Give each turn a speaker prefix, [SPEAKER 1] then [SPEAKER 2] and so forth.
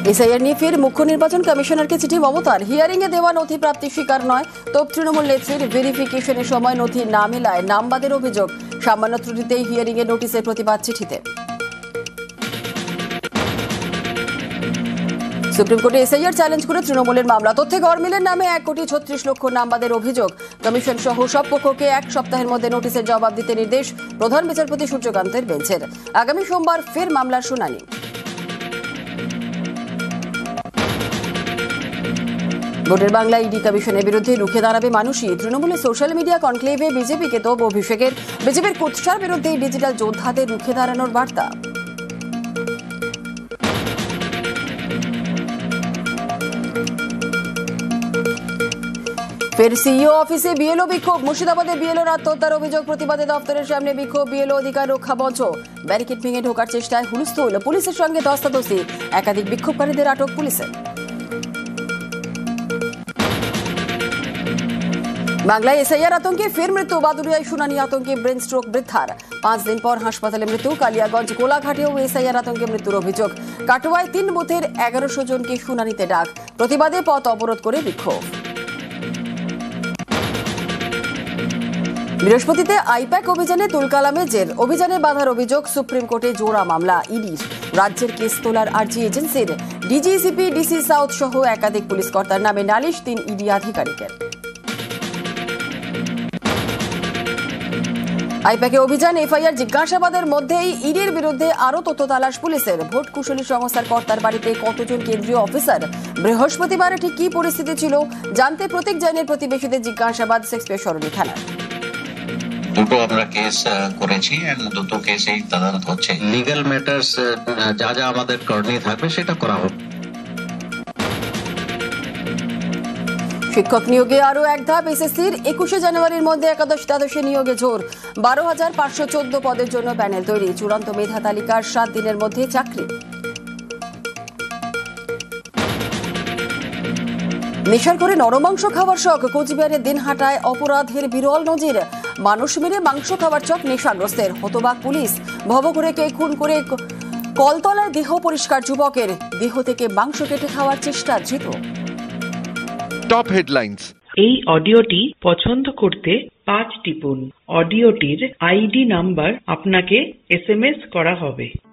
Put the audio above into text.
[SPEAKER 1] SIR নিয়ে ফের মুখ্য নির্বাচন কমিশনারকে চিঠি মমতার। হিয়ারিং এ দেওয়া নথি প্রাপ্তি স্বীকার নয়। তোপ তৃণমূল নেত্রীর ভেরিফিকেশনের সময় নথি না মেলায় নামবাদের অভিযোগ। সামান্য ত্রুটিতেই হিয়ারিং এ নোটিশের প্রতিবাদ চিঠিতে। সুপ্রিম কোর্টে এসআইআর চ্যালেঞ্জ করে তৃণমূলের মামলা। তথ্যে গড়মিলের নামে 1,36,00,000 নামবাদের অভিযোগ। কমিশন সহ সব পক্ষকে 1 সপ্তাহের মধ্যে নোটিশের জবাব দিতে নির্দেশ প্রধান বিচারপতি সূর্যকান্তের বেঞ্চের। আগামী সোমবার ফের মামলার শুনানি। ভোটের বাংলা ইডি কমিশনের বিরুদ্ধে রুখে দাঁড়াবে মানুষই। তৃণমূলের সোশ্যাল মিডিয়া কনক্লেভে বিজেপিকে তোপ অভিষেকের। বিজেপির কুৎসার বিরুদ্ধে ডিজিটাল যোদ্ধাদের রুখে দাঁড়ানোর বার্তা। ফের সিইও অফিসে বিএলও বিক্ষোভ। মুর্শিদাবাদে বিএলওর আত্মহত্যার অভিযোগ প্রতিবাদে দপ্তরের সামনে বিক্ষোভ। বিএলও অধিকার রক্ষা মঞ্চ। ব্যারিকেড ভেঙে ঢোকার চেষ্টায় হুলস্থুল। পুলিশের সঙ্গে ধস্তাধস্তি। একাধিক বিক্ষোভকারীদের আটক পুলিশের। বাংলায় এসআইআর আতঙ্কে ফের মৃত্যু। বাদুড়িয়ায় শুনানি আতঙ্কে ব্রেন স্ট্রোক বৃদ্ধার। 5 দিন পর হাসপাতালে মৃত্যু। কালিয়াগঞ্জ কোলাঘাটেও এসআইআর আতঙ্কে মৃত্যুর অভিযোগ। কাটোয়ায় 3 বুথের 1100 জনকে শুনানিতে ডাক। প্রতিবাদে পথ অবরোধ করে বিক্ষোভ। বৃহস্পতিতে আইপ্যাক অভিযানে তুলকালামে জের। অভিযানে বাধার অভিযোগ। সুপ্রিম কোর্টে জোড়া মামলা ইডির। রাজ্যের কেস তোলার আর্জি এজেন্সির। ডিজিসিপি ডিসি সাউথ সহ একাধিক পুলিশ কর্তার নামে নালিশ 3 ইডি আধিকারিকের। আইপ্যাকে অভিযান, এফআইআর, জিজ্ঞাসাবাদের মধ্যেই ইডির বিরুদ্ধে আরও তথ্য তালাশ পুলিশের। ভোট কুশলী সংস্থার কর্তার বাড়িতে কতজন কেন্দ্রীয় অফিসার? বৃহস্পতিবার ঠিক কি পরিস্থিতি ছিল জানতে প্রতীক জৈনের প্রতিবেশীদের জিজ্ঞাসাবাদ শেক্সপিয়ার সরণি থানার।
[SPEAKER 2] দুটো আমরা কেস করেছি, দুটো কেসেই তদন্ত হচ্ছে। লিগ্যাল ম্যাটার্স যা যা আমাদের করণীয় থাকবে সেটা করা হবে।
[SPEAKER 1] শিক্ষক নিয়োগে আরও এক ধাপ। এসএসসির 21শে জানুয়ারির মধ্যে একাদশ দ্বাদশে নিয়োগে জোর। 12,514 পদের জন্য প্যানেল তৈরি। চূড়ান্ত মেধা তালিকার 7 দিনের মধ্যে চাকরি। নেশার করে নরমাংস খাওয়ার শখ। কোচবিহারের দিনহাটায় অপরাধের বিরল নজির। মানুষ মেরে মাংস খাওয়ার চক নেশাগ্রস্তের। হতবাক পুলিশ। ভবঘুরেকে খুন করে কলতলায় দেহ পরিষ্কার যুবকের। দেহ থেকে মাংস কেটে খাওয়ার চেষ্টা ধৃত।
[SPEAKER 3] Top headlines.
[SPEAKER 4] এই অডিওটি পছন্দ করতে 5 টিপুন। অডিওটির আইডি নাম্বার আপনাকে SMS করা হবে।